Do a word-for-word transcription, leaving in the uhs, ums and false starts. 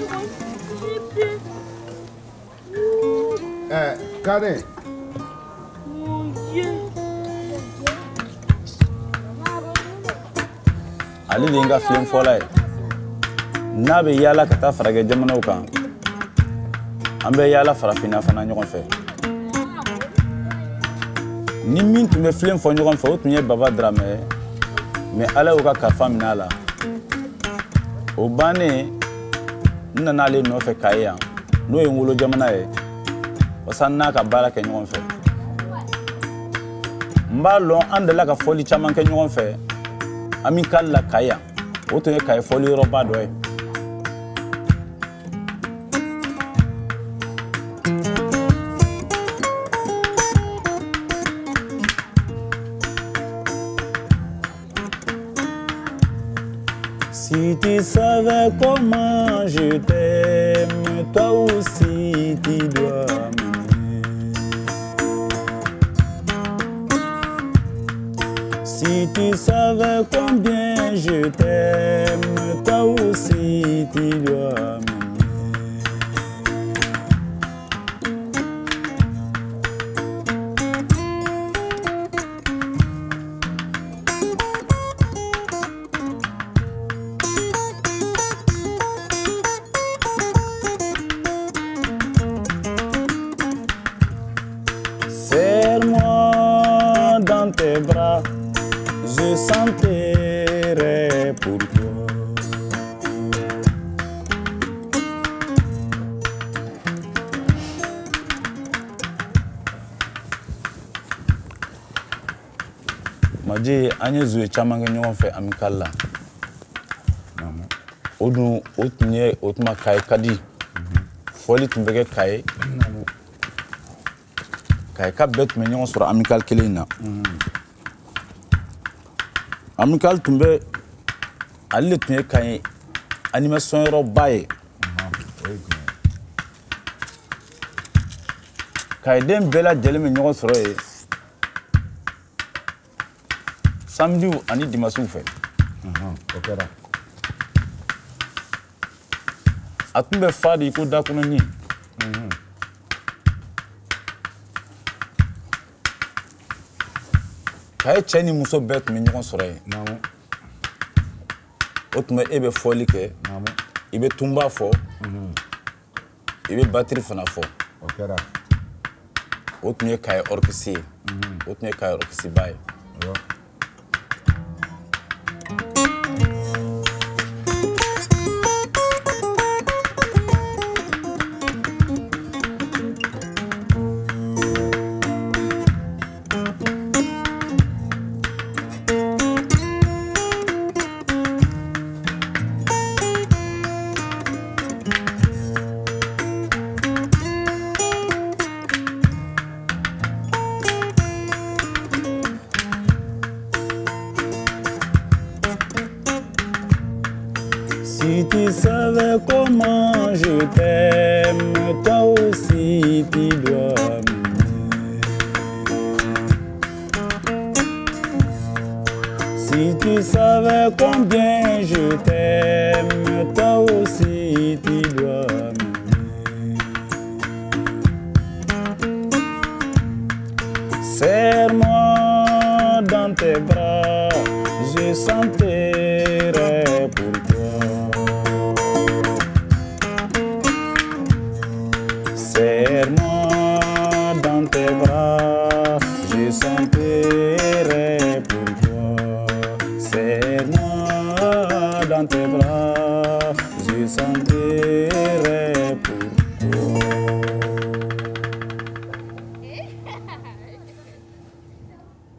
Eh, Kane. Ali de nga film fɔla ye n'a bɛ yaala ka taa farajɛ jamanaw kan an bɛ yaala farafinna fana ɲɔgɔn fɛ ni min tun bɛ film fɔ ɲɔgɔn fɛ o tun ye Baba Dramɛ ye mais Ala y'o ka kalifa minɛ a la o bannen n nana ale nɔfɛ Kayi yan n'o ye n wolo jamana ye wasa n n'a ka baara kɛ ɲɔgɔn fɛ n b'a lɔn an delila ka fɔli caman kɛ ɲɔgɔn fɛ Amical la Kayi yan o tun ye Kayi fɔli yɔrɔba dɔ ye Si tu savais comment je t'aime, toi aussi tu dois m'aimer. Si tu savais combien je t'aime, toi aussi tu dois m'aimer. Serre-moi dans tes bras, je sentirai pour toi. Maji an ye zuye caman kɛ ɲɔgɔn fɛ Amical la. O dun o tun ye o tuma Kayi ka di. Fɔli tun bɛ kɛ Kayi. Kayi ka bɛɛ tun bɛ ɲɔgɔn sɔrɔ Amical kelen in na. Amical tun bɛ ale tun ye Kayi animation yɔrɔba ye. Kayi den bɛɛ lajɛlen bɛ ɲɔgɔn sɔrɔ yen samedi ani dimanche fɛ. O kɛra. A tun bɛ fa de ko dakɔnɔni. Kayi cɛ ni muso bɛɛ tun bɛ ɲɔgɔn sɔrɔ yen. O tuma e bɛ fɔli kɛ, i bɛ tunba fɔ, i bɛ batterie fana fɔ. O kɛra. O tun ye Kayi orchestre ye. O tun ye Kayi orchestre ba ye. Si tu savais comment je t'aime, toi aussi tu dois m'aimer. Si tu savais combien je t'aime, toi aussi tu dois m'aimer. Serre-moi dans tes bras, je sentirai pour toi. Serre-moi dans tes bras, je sentirai.